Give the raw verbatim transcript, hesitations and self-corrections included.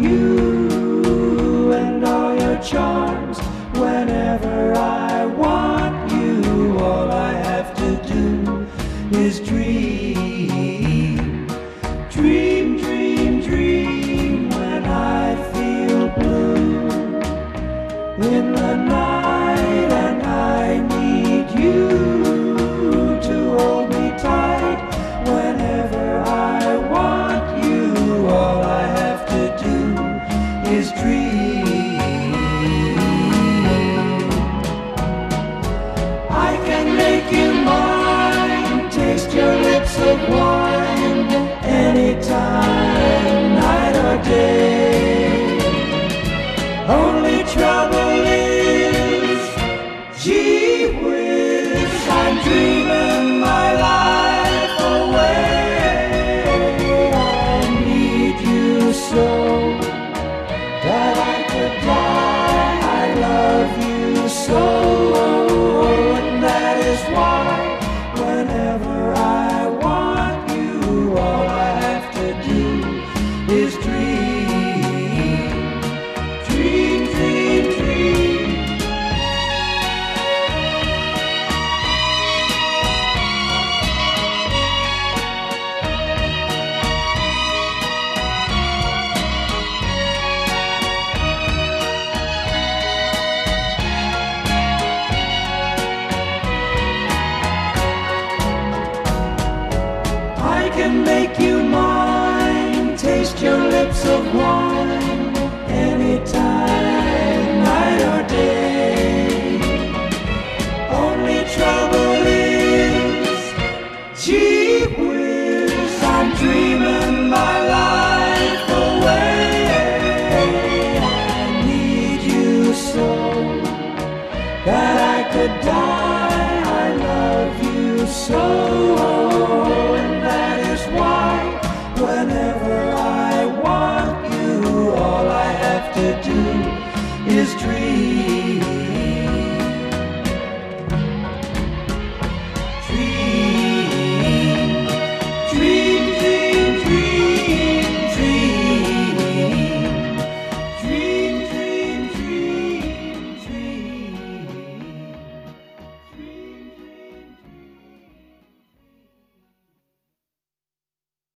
you and all your charms. Whenever I want you, all I have to do is dream. Dream, dream, dream when I feel blue in the night, and I need you to hold me tight. Whenever I want you, all I have to do is dream. I can make you mine, taste your lips of wine, anytime, night or day.